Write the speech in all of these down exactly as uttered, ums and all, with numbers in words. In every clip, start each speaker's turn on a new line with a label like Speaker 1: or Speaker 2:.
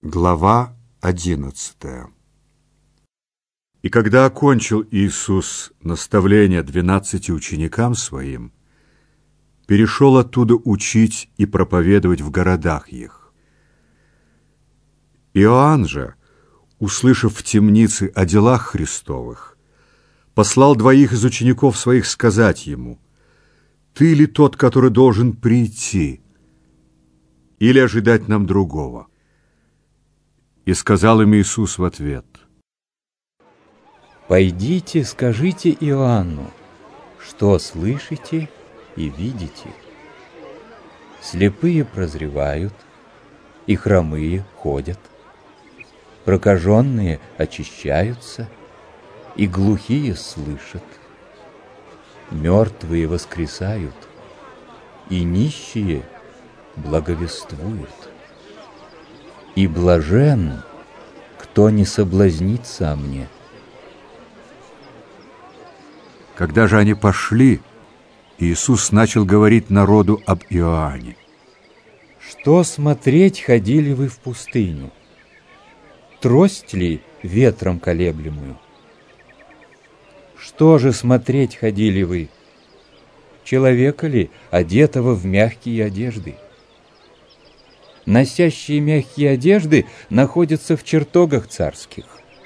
Speaker 1: Глава одиннадцатая. И когда окончил Иисус наставление двенадцати ученикам Своим, перешел оттуда учить и проповедовать в городах их. Иоанн же, услышав в темнице о делах Христовых, послал двоих из учеников своих сказать ему: «Ты ли тот, который должен прийти, или ожидать нам другого?» И сказал им Иисус в ответ:
Speaker 2: «Пойдите, скажите Иоанну, что слышите и видите. Слепые прозревают, и хромые ходят, прокаженные очищаются, и глухие слышат, мертвые воскресают, и нищие благовествуют. И блажен, кто не соблазнится о мне».
Speaker 1: Когда же они пошли, Иисус начал говорить народу об Иоанне.
Speaker 2: «Что смотреть ходили вы в пустыню? Трость ли ветром колеблемую? Что же смотреть ходили вы? Человека ли, одетого в мягкие одежды? Носящие мягкие одежды находятся в чертогах царских.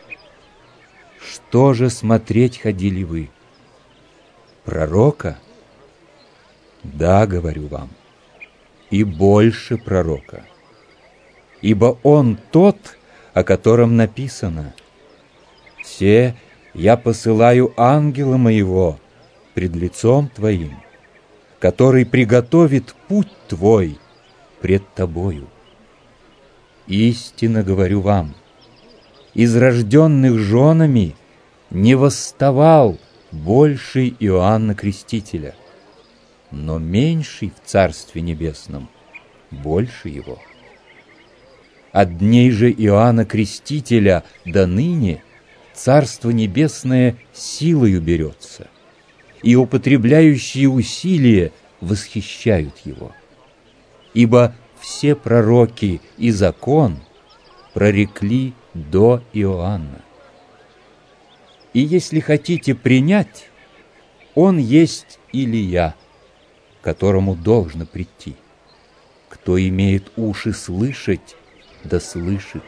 Speaker 2: Что же смотреть ходили вы? Пророка? Да, говорю вам, и больше пророка. Ибо он тот, о котором написано: «Все я посылаю ангела моего пред лицом твоим, который приготовит путь твой пред тобою». Истинно говорю вам, из рожденных женами не восставал больший Иоанна Крестителя, но меньший в Царстве Небесном больше его. От дней же Иоанна Крестителя до ныне Царство Небесное силою берется, и употребляющие усилия восхищают его. Ибо все пророки и закон прорекли до Иоанна. И если хотите принять, он есть Илия, которому должно прийти. Кто имеет уши слышать, да слышит.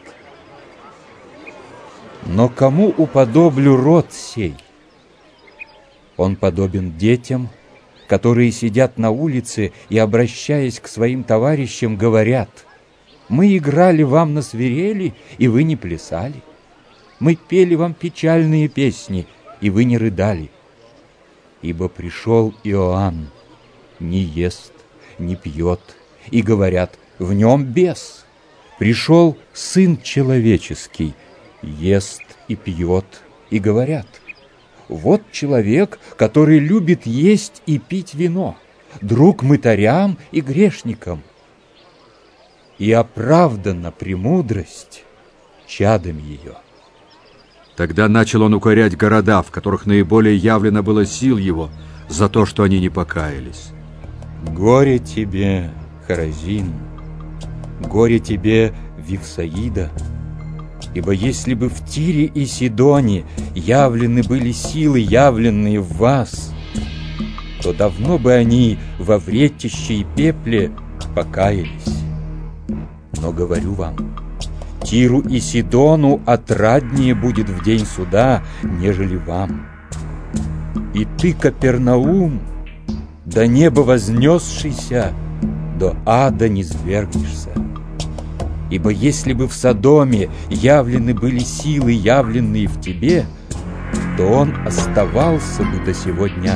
Speaker 2: Но кому уподоблю род сей? Он подобен детям, которые сидят на улице и, обращаясь к своим товарищам, говорят: «Мы играли вам на свирели, и вы не плясали. Мы пели вам печальные песни, и вы не рыдали. Ибо пришел Иоанн, не ест, не пьет, и говорят: в нем бес. Пришел Сын Человеческий, ест и пьет, и говорят: вот человек, который любит есть и пить вино, друг мытарям и грешникам. И оправдана премудрость чадом ее».
Speaker 1: Тогда начал он укорять города, в которых наиболее явлено было сил его, за то, что они не покаялись.
Speaker 2: «Горе тебе, Хоразин! Горе тебе, Вифсаида! Ибо если бы в Тире и Сидоне явлены были силы, явленные в вас, то давно бы они во вретище и пепле покаялись. Но говорю вам, Тиру и Сидону отраднее будет в день суда, нежели вам. И ты, Капернаум, до неба вознесшийся, до ада не свергнешься. Ибо если бы в Содоме явлены были силы, явленные в тебе, то он оставался бы до сего дня.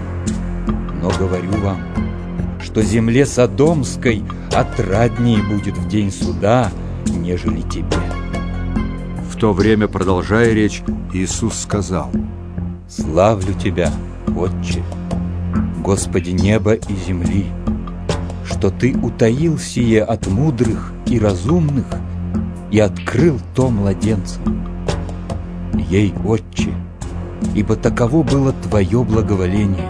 Speaker 2: Но говорю вам, что земле Содомской отраднее будет в день суда, нежели тебе».
Speaker 1: В то время, продолжая речь, Иисус сказал:
Speaker 2: «Славлю Тебя, Отче, Господи неба и земли, что Ты утаил сие от мудрых и разумных и открыл то младенцам. Ей, Отче, ибо таково было Твое благоволение.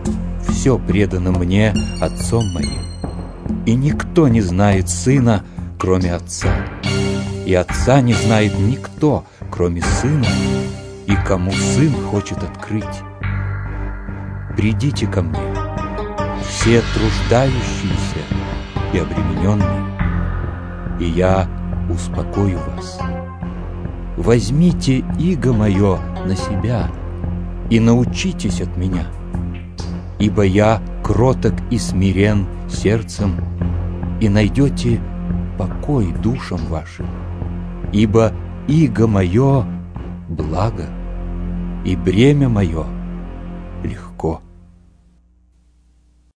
Speaker 2: Все предано мне Отцом моим, и никто не знает Сына, кроме Отца, и Отца не знает никто, кроме Сына, и кому Сын хочет открыть. Придите ко мне, все труждающиеся и обремененные, и я успокою вас. Возьмите иго мое на себя и научитесь от меня, ибо я кроток и смирен сердцем, и найдете покой душам вашим, ибо иго мое благо, и бремя мое легко.